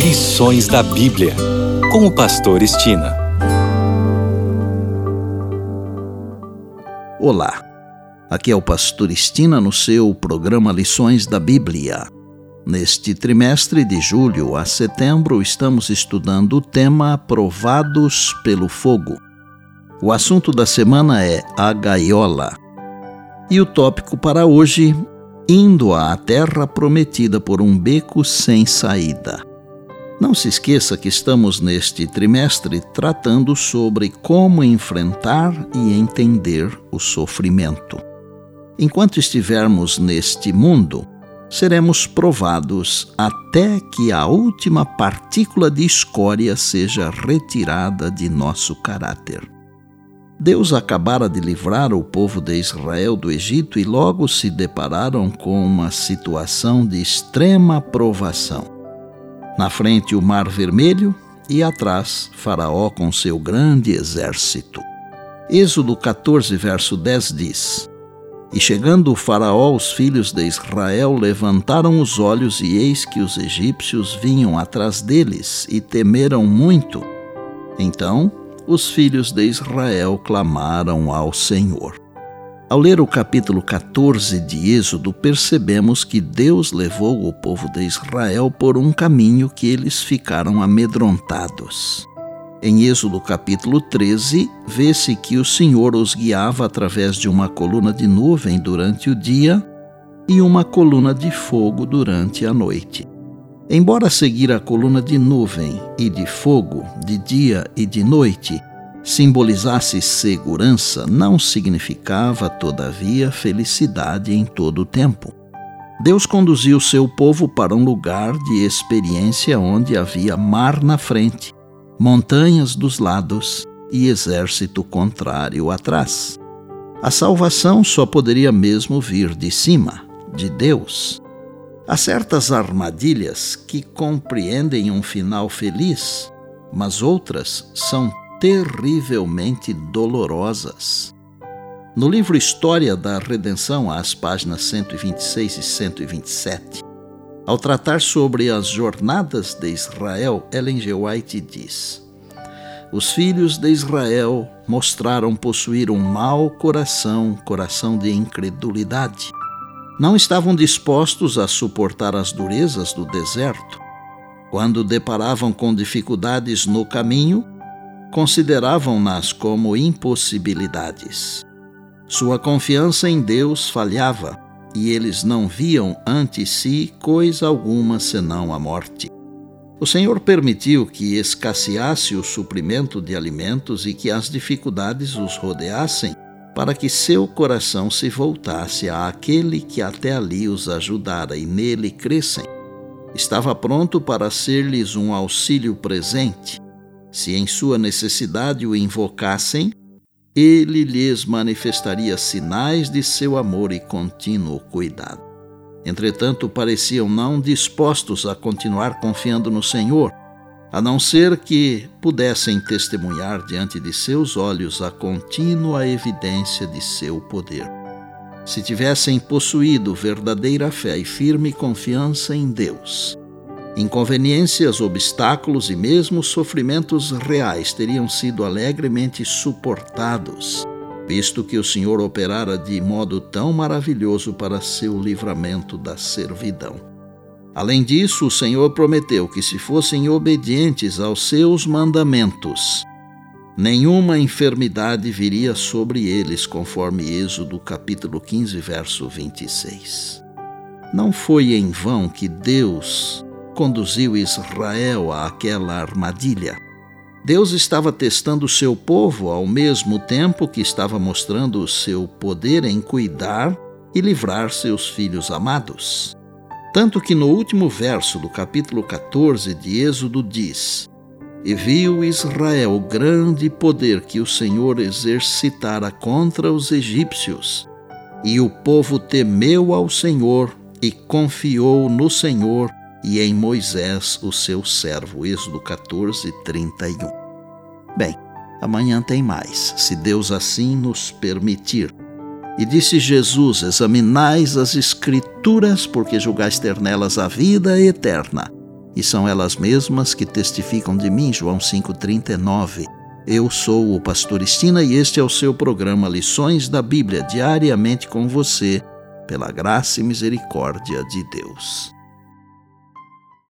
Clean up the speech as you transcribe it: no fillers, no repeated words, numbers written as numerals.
Lições da Bíblia, com o pastor Estina. Olá, aqui é o pastor Estina no seu programa Lições da Bíblia. Neste trimestre de julho a setembro estamos estudando o tema Provados pelo Fogo. O assunto da semana é a gaiola. E o tópico para hoje, indo à terra prometida por um beco sem saída. Não se esqueça que estamos neste trimestre tratando sobre como enfrentar e entender o sofrimento. Enquanto estivermos neste mundo, seremos provados até que a última partícula de escória seja retirada de nosso caráter. Deus acabara de livrar o povo de Israel do Egito e logo se depararam com uma situação de extrema provação. Na frente o Mar Vermelho e atrás Faraó com seu grande exército. Êxodo 14, verso 10 diz: E chegando o Faraó, os filhos de Israel levantaram os olhos e eis que os egípcios vinham atrás deles e temeram muito. Então os filhos de Israel clamaram ao Senhor. Ao ler o capítulo 14 de Êxodo, percebemos que Deus levou o povo de Israel por um caminho que eles ficaram amedrontados. Em Êxodo capítulo 13, vê-se que o Senhor os guiava através de uma coluna de nuvem durante o dia e uma coluna de fogo durante a noite. Embora seguir a coluna de nuvem e de fogo de dia e de noite simbolizasse segurança, não significava, todavia, felicidade em todo o tempo. Deus conduziu seu povo para um lugar de experiência onde havia mar na frente, montanhas dos lados e exército contrário atrás. A salvação só poderia mesmo vir de cima, de Deus. Há certas armadilhas que compreendem um final feliz, mas outras são terrivelmente dolorosas. No livro História da Redenção, às páginas 126 e 127, ao tratar sobre as jornadas de Israel, Ellen G. White diz: Os filhos de Israel mostraram possuir um mau coração, coração de incredulidade. Não estavam dispostos a suportar as durezas do deserto. Quando deparavam com dificuldades no caminho, consideravam-nas como impossibilidades. Sua confiança em Deus falhava e eles não viam ante si coisa alguma senão a morte. O Senhor permitiu que escasseasse o suprimento de alimentos e que as dificuldades os rodeassem para que seu coração se voltasse àquele que até ali os ajudara e nele crescem. Estava pronto para ser-lhes um auxílio presente. Se em sua necessidade o invocassem, ele lhes manifestaria sinais de seu amor e contínuo cuidado. Entretanto, pareciam não dispostos a continuar confiando no Senhor, a não ser que pudessem testemunhar diante de seus olhos a contínua evidência de seu poder. Se tivessem possuído verdadeira fé e firme confiança em Deus, inconveniências, obstáculos e mesmo sofrimentos reais teriam sido alegremente suportados, visto que o Senhor operara de modo tão maravilhoso para seu livramento da servidão. Além disso, o Senhor prometeu que se fossem obedientes aos seus mandamentos, nenhuma enfermidade viria sobre eles, conforme Êxodo capítulo 15, verso 26. Não foi em vão que Deus conduziu Israel àquela armadilha. Deus estava testando seu povo ao mesmo tempo que estava mostrando o seu poder em cuidar e livrar seus filhos amados. Tanto que no último verso do capítulo 14 de Êxodo diz: E viu Israel o grande poder que o Senhor exercitara contra os egípcios, e o povo temeu ao Senhor e confiou no Senhor e em Moisés, o seu servo. Êxodo 14, 31. Bem, amanhã tem mais, se Deus assim nos permitir. E disse Jesus: examinais as Escrituras, porque julgais ter nelas a vida eterna. E são elas mesmas que testificam de mim, João 5,39. Eu sou o pastor Estina e este é o seu programa Lições da Bíblia, diariamente com você, pela graça e misericórdia de Deus.